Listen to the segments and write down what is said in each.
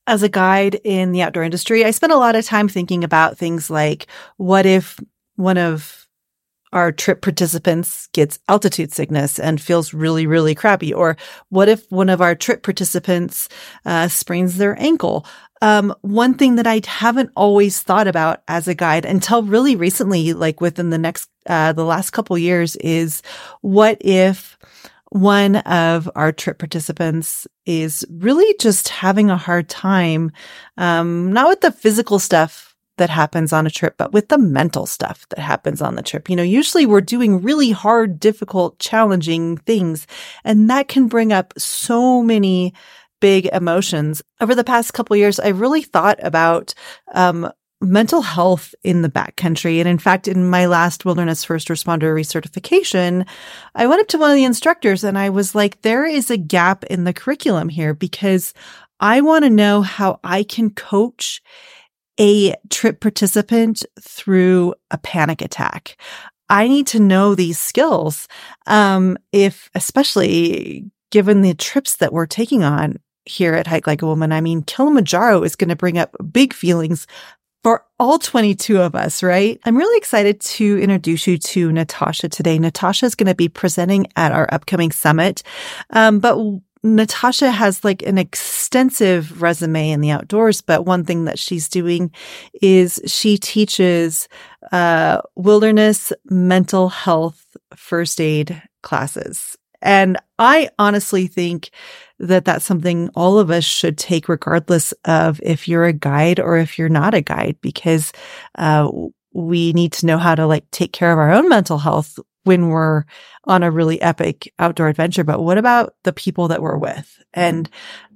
as a guide in the outdoor industry, I spent a lot of time thinking about things like, what if one of our trip participants gets altitude sickness and feels really, really crappy? Or what if one of our trip participants sprains their ankle? One thing that I haven't always thought about as a guide until really recently, like within the last couple years, is what if one of our trip participants is really just having a hard time, not with the physical stuff that happens on a trip, but with the mental stuff that happens on the trip. Usually we're doing really hard, difficult, challenging things, and that can bring up so many big emotions. Over the past couple of years, I really thought about, mental health in the backcountry. And in fact, in my last wilderness first responder recertification, I went up to one of the instructors and I was like, there is a gap in the curriculum here because I want to know how I can coach a trip participant through a panic attack. I need to know these skills. Especially given the trips that we're taking on here at Hike Like a Woman, I mean, Kilimanjaro is going to bring up big feelings for all 22 of us, right? I'm really excited to introduce you to Natasha today. Natasha is going to be presenting at our upcoming summit. But Natasha has like an extensive resume in the outdoors, but one thing that she's doing is she teaches wilderness mental health first aid classes. And I honestly think that that's something all of us should take regardless of if you're a guide or if you're not a guide, because we need to know how to like take care of our own mental health when we're on a really epic outdoor adventure. But what about the people that we're with? And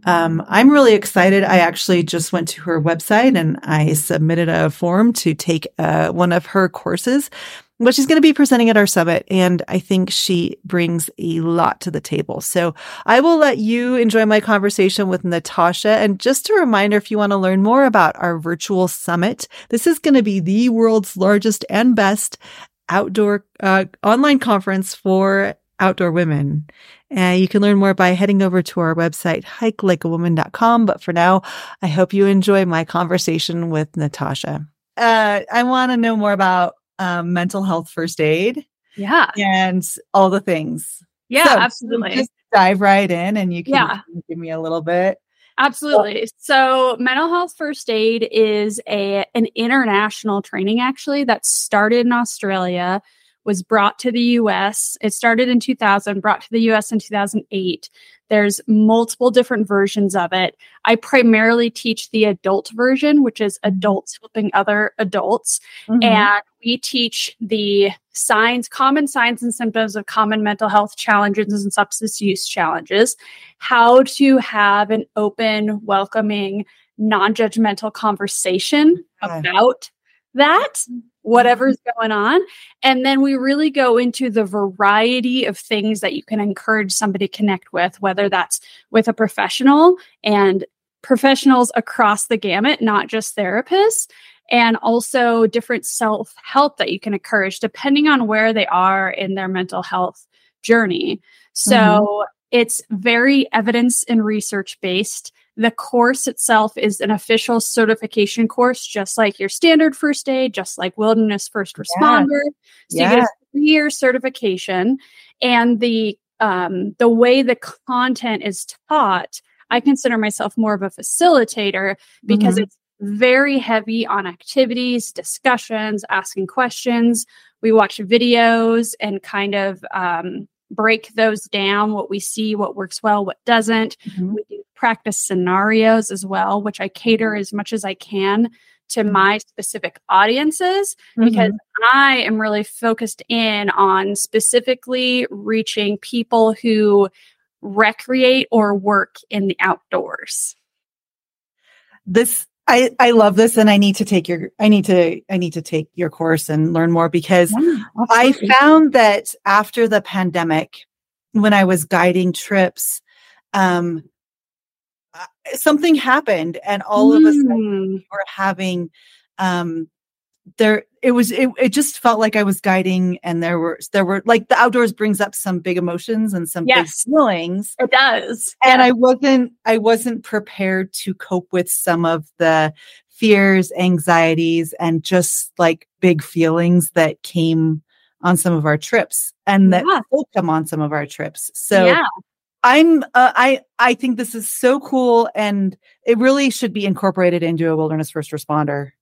I'm really excited. I actually just went to her website and I submitted a form to take one of her courses, but she's going to be presenting at our summit. And I think she brings a lot to the table. So I will let you enjoy my conversation with Natasha. And just a reminder, if you want to learn more about our virtual summit, this is going to be the world's largest and best outdoor online conference for outdoor women. And you can learn more by heading over to our website, hikelikeawoman.com. But for now, I hope you enjoy my conversation with Natasha. I want to know more about mental health first aid. Yeah. And all the things. Yeah, so absolutely. Just dive right in and you can give me a little bit. Absolutely. So mental health first aid is an international training actually that started in Australia, was brought to the US. It started in 2000, brought to the US in 2008. There's multiple different versions of it. I primarily teach the adult version, which is adults helping other adults. Mm-hmm. And we teach the common signs and symptoms of common mental health challenges and substance use challenges, how to have an open, welcoming, non-judgmental conversation about that, whatever's going on. And then we really go into the variety of things that you can encourage somebody to connect with, whether that's with a professional and professionals across the gamut, not just therapists, and also different self-help that you can encourage depending on where they are in their mental health journey. So it's very evidence and research based. The course itself is an official certification course, just like your standard first aid, just like wilderness first responder. So you get a 3-year certification. And the way the content is taught, I consider myself more of a facilitator because it's very heavy on activities, discussions, asking questions. We watch videos and kind of break those down, what we see, what works well, what doesn't. We do practice scenarios as well, which I cater as much as I can to my specific audiences because I am really focused in on specifically reaching people who recreate or work in the outdoors. I love this, and I need to take your course and learn more because I found that after the pandemic, when I was guiding trips, something happened, and all of a sudden we were having it just felt like I was guiding, and there were like, the outdoors brings up some big emotions and some big feelings. It does. And I wasn't prepared to cope with some of the fears, anxieties, and just like big feelings that came on some of our trips, and that will come on some of our trips. So I think this is so cool, and it really should be incorporated into a wilderness first responder.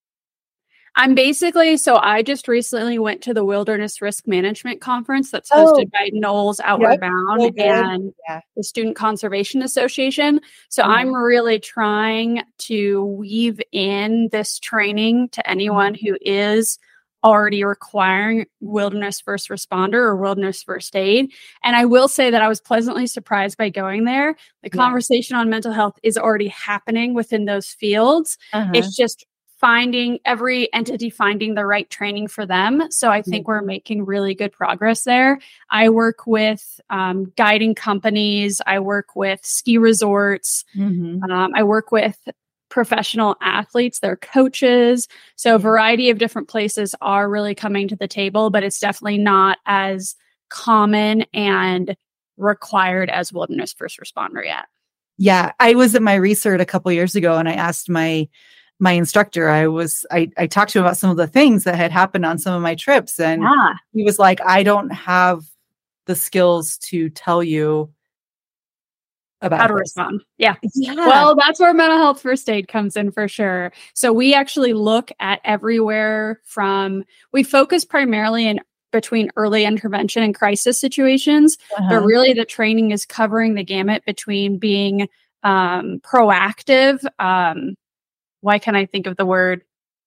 I just recently went to the Wilderness Risk Management Conference that's hosted by NOLS Outward Bound and the Student Conservation Association. So I'm really trying to weave in this training to anyone who is already requiring wilderness first responder or wilderness first aid. And I will say that I was pleasantly surprised by going there. The conversation on mental health is already happening within those fields. It's just every entity finding the right training for them. So I think we're making really good progress there. I work with guiding companies. I work with ski resorts. I work with professional athletes, their coaches. So a variety of different places are really coming to the table, but it's definitely not as common and required as wilderness first responder yet. Yeah. I was at my research a couple years ago, and I asked my instructor, I talked to him about some of the things that had happened on some of my trips. And he was like, I don't have the skills to tell you about how to respond. Yeah. Well, that's where mental health first aid comes in for sure. So we actually look at everywhere we focus primarily in between early intervention and crisis situations, but really the training is covering the gamut between being proactive. Why can't I think of the word?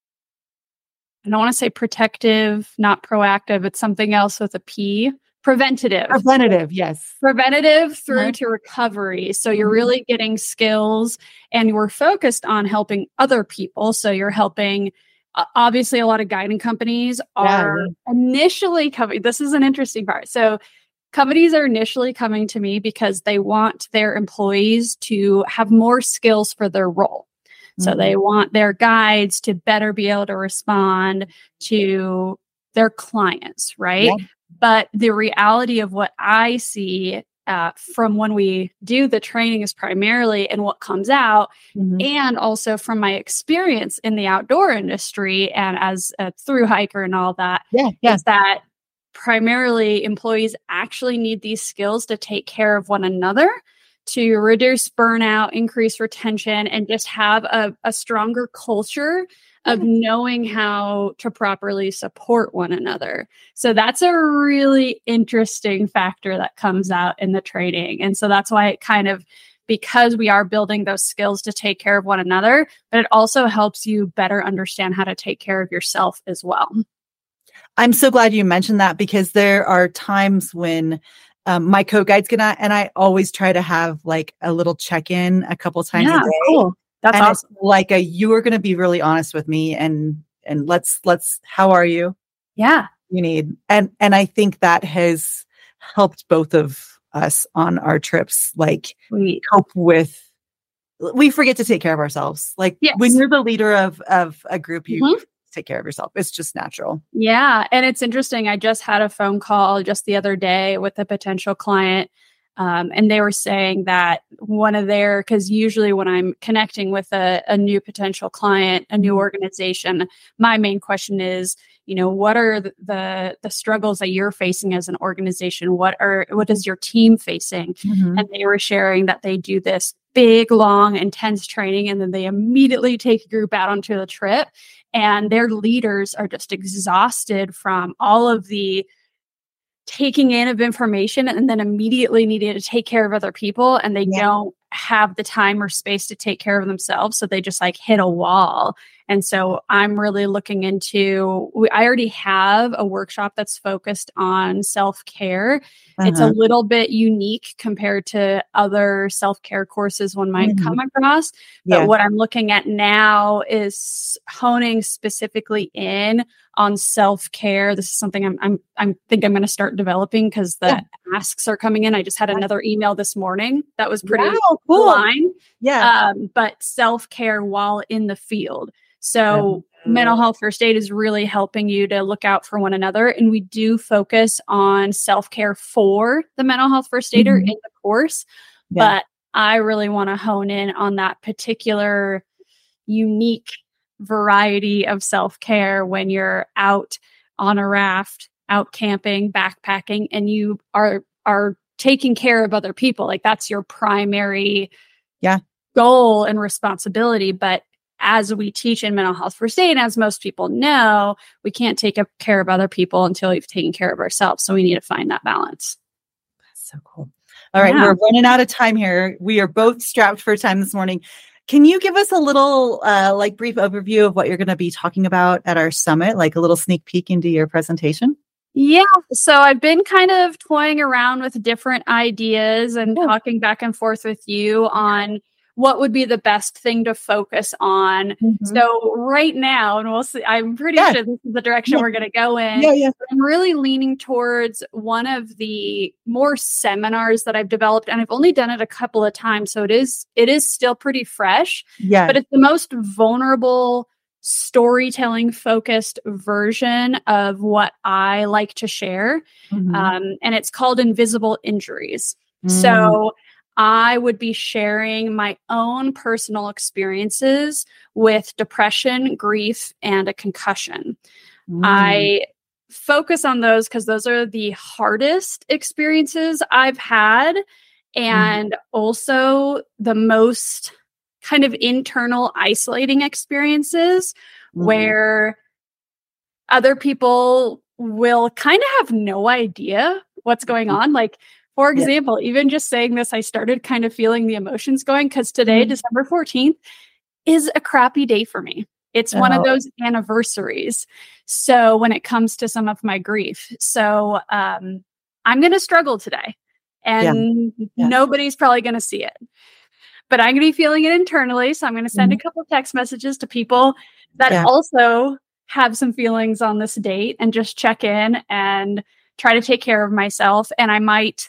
I don't want to say protective, not proactive. It's something else with a P. Preventative, yes. Preventative through to recovery. So you're really getting skills, and we're focused on helping other people. So you're helping, obviously a lot of guiding companies are initially coming. This is an interesting part. So companies are initially coming to me because they want their employees to have more skills for their role. So they want their guides to better be able to respond to their clients, right? Yeah. But the reality of what I see from when we do the training is primarily and what comes out, and also from my experience in the outdoor industry and as a thru hiker and all that, is that primarily employees actually need these skills to take care of one another, to reduce burnout, increase retention, and just have a stronger culture of knowing how to properly support one another. So that's a really interesting factor that comes out in the training. And so that's why it because we are building those skills to take care of one another, but it also helps you better understand how to take care of yourself as well. I'm so glad you mentioned that, because there are times when my co-guides and I always try to have like a little check-in a couple times a day. Cool. That's awesome. It's like you are going to be really honest with me, and let's how are you? Yeah. You need. And I think that has helped both of us on our trips, like cope with, we forget to take care of ourselves. Like when you're the leader of a group, you take care of yourself. It's just natural. Yeah. And it's interesting. I just had a phone call just the other day with a potential client. And they were saying that because usually when I'm connecting with a new potential client, a new organization, my main question is, what are the struggles that you're facing as an organization? What is your team facing? And they were sharing that they do this big, long, intense training, and then they immediately take a group out onto the trip, and their leaders are just exhausted from all of the taking in of information and then immediately needing to take care of other people, and they don't have the time or space to take care of themselves. So they just like hit a wall. And so I'm really looking I already have a workshop that's focused on self-care. It's a little bit unique compared to other self-care courses one might come across. But what I'm looking at now is honing specifically in on self-care. This is something I think I'm going to start developing, because the asks are coming in. I just had another email this morning that was pretty cool. But self-care while in the field. So mental health first aid is really helping you to look out for one another. And we do focus on self-care for the mental health first aider in the course. Yeah. But I really want to hone in on that particular unique variety of self-care when you're out on a raft, out camping, backpacking, and you are taking care of other people. Like that's your primary goal and responsibility. But as we teach in mental health first aid, as most people know, we can't take care of other people until we've taken care of ourselves. So we need to find that balance. That's so cool. All right. We're running out of time here. We are both strapped for time this morning. Can you give us a little brief overview of what you're going to be talking about at our summit, like a little sneak peek into your presentation? Yeah. So I've been kind of toying around with different ideas and talking back and forth with you on what would be the best thing to focus on. So right now, and we'll see, I'm pretty sure this is the direction we're going to go in. I'm really leaning towards one of the more seminars that I've developed, and I've only done it a couple of times. So it is still pretty fresh, but it's the most vulnerable storytelling focused version of what I like to share. And it's called Invisible Injuries. So I would be sharing my own personal experiences with depression, grief, and a concussion. I focus on those because those are the hardest experiences I've had, and also the most kind of internal isolating experiences where other people will kind of have no idea what's going on. Like, for example, even just saying this, I started kind of feeling the emotions going because today, December 14th, is a crappy day for me. It's one of those anniversaries. So when it comes to some of my grief, so I'm going to struggle today, and nobody's probably going to see it, but I'm going to be feeling it internally. So I'm going to send a couple of text messages to people that also have some feelings on this date and just check in and try to take care of myself. And I might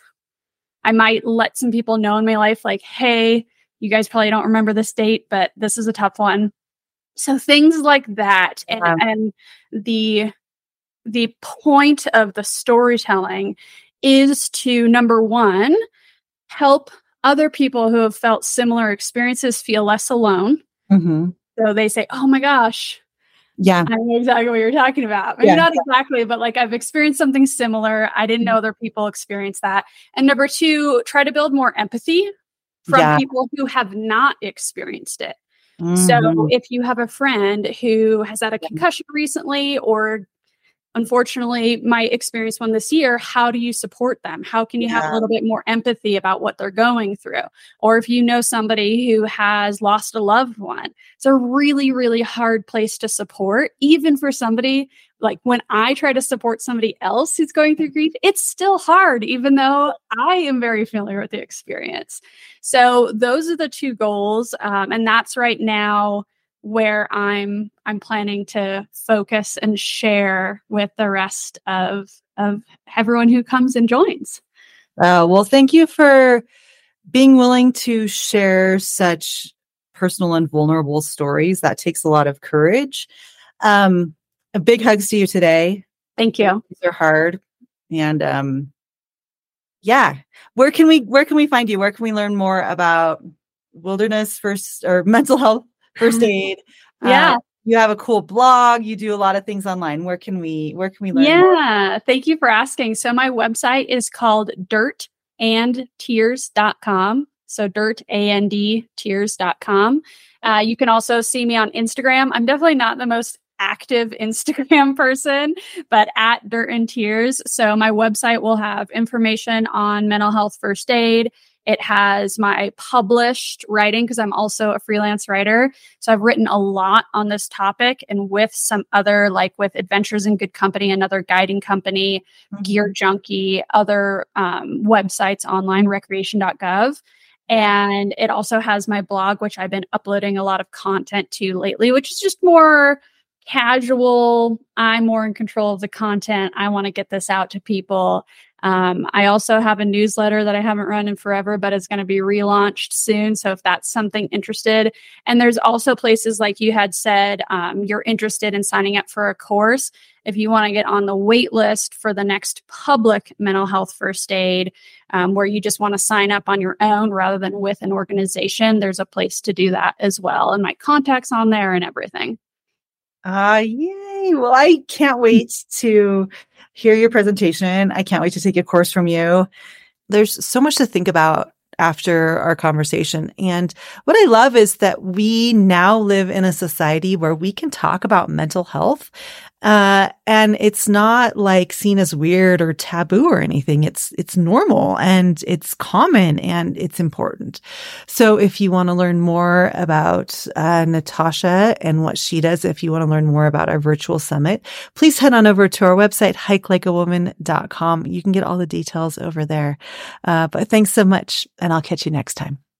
let some people know in my life, like, hey, you guys probably don't remember this date, but this is a tough one. So things like that. And the point of the storytelling is to, number one, help other people who have felt similar experiences feel less alone. So they say, oh my gosh, I know exactly what you're talking about. Maybe not exactly, but like I've experienced something similar. I didn't know other people experienced that. And number two, try to build more empathy from people who have not experienced it. So if you have a friend who has had a concussion recently, or unfortunately might experience one this year, how do you support them? How can you have a little bit more empathy about what they're going through? Or if you know somebody who has lost a loved one, it's a really, really hard place to support. Even for somebody, like when I try to support somebody else who's going through grief, it's still hard, even though I am very familiar with the experience. So those are the two goals. And that's right now where I'm planning to focus and share with the rest of everyone who comes and joins. Well, thank you for being willing to share such personal and vulnerable stories. That takes a lot of courage. A big hugs to you today. Thank you. These are hard. And where can we find you? Where can we learn more about wilderness first or mental health first aid? You have a cool blog. You do a lot of things online. Where can we learn more? Thank you for asking. So my website is called dirtandtears.com. So dirtandtears.com. You can also see me on Instagram. I'm definitely not the most active Instagram person, but at Dirt and Tears. So my website will have information on mental health first aid. It has my published writing because I'm also a freelance writer. So I've written a lot on this topic, and with some other, like with Adventures in Good Company, another guiding company, Gear Junkie, other websites online, recreation.gov. And it also has my blog, which I've been uploading a lot of content to lately, which is just more casual. I'm more in control of the content. I want to get this out to people. I also have a newsletter that I haven't run in forever, but it's going to be relaunched soon. So if that's something interested, and there's also places like you had said, you're interested in signing up for a course. If you want to get on the wait list for the next public mental health first aid, where you just want to sign up on your own rather than with an organization, there's a place to do that as well. And my contact's on there and everything. Yay. Well, I can't wait to hear your presentation. I can't wait to take a course from you. There's so much to think about after our conversation. And what I love is that we now live in a society where we can talk about mental health. And it's not like seen as weird or taboo or anything. It's normal and it's common and it's important. So if you want to learn more about Natasha and what she does, if you want to learn more about our virtual summit, please head on over to our website, hikelikeawoman.com. You can get all the details over there. But thanks so much, and I'll catch you next time.